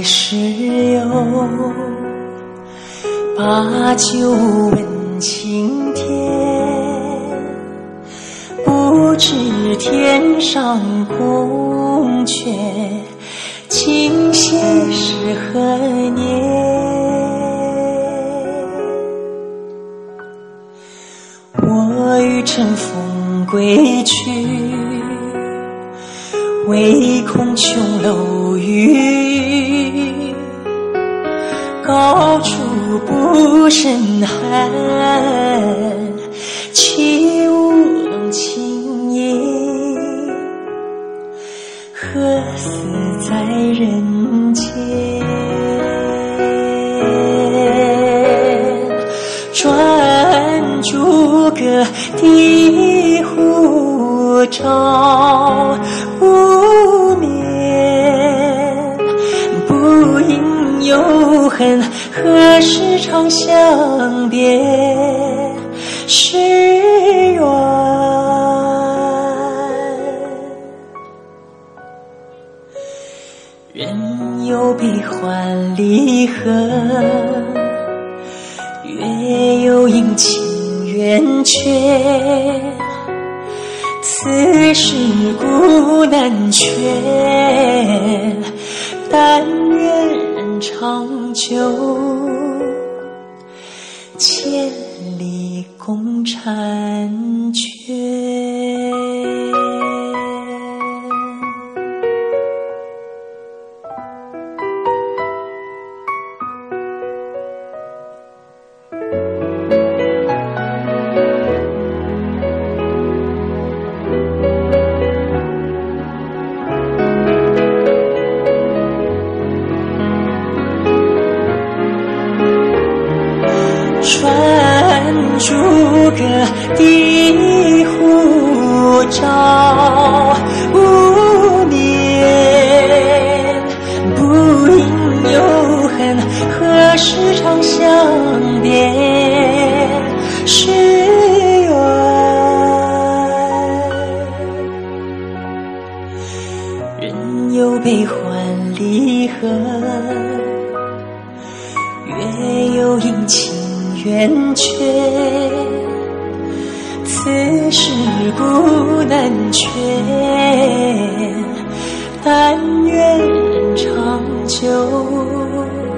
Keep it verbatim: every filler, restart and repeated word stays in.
时有，把酒问青天，不知天上宫阙，今夕是何年？我欲乘风归去，唯恐琼楼玉，高处不胜寒，起舞弄清影，何似在人间？转朱阁，低户照无眠，不应有恨，何时长相别是缘？人有悲欢离合，月有阴晴圆缺，此事古难全，但愿人长久，千里共婵娟。转朱阁，低户照无眠，不应有恨，何时长相别是缘？人有悲欢离合，月有阴晴圆缺，此事古难全，但愿人长久。